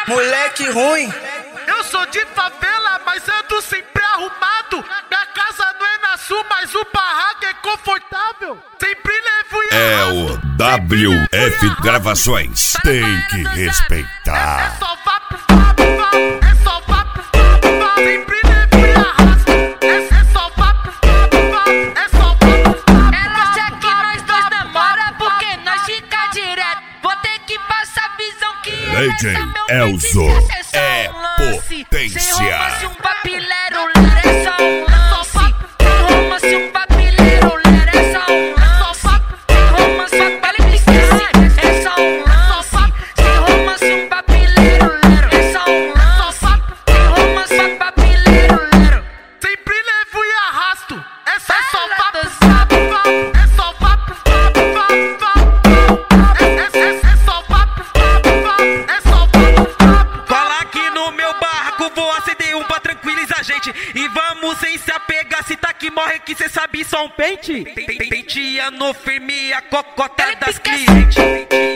Moleque ruim. Eu sou de favela, mas ando sempre arrumado. Minha casa não é na sul, mas o barraco é confortável. Sempre levo e É arrasto. o WF Gravações. Tem que respeitar. É só vá pro vapo, é só vá pro vapo. Sempre levo e arrasto. É só vá pro vapo, é só vá pro vapo. Ela acha que nós dois namora porque nós fica direto. Vou ter que passar visão que Legend essa meu Elzo feitiço é só um lance. potência. Sem romance um papilero, ler é só um lance. Sem romance um papilero, ler é só um lance. Sem romance um papilero, é só um lance. Sem romance um papilero, ler é só um lance. Sem romance um papilero, ler. Sempre levo e arrasto. É só vá pro Ela vapo, é só vá pro vapo. É só vá pro vapo, é só vá pro vapo. Fala aqui no meu barraco, vou acender um pra tranquilizar a gente. E vamos sem se apegar, se tá que morre que cê sabe só um pente. Penteando firme a cocota das clientes.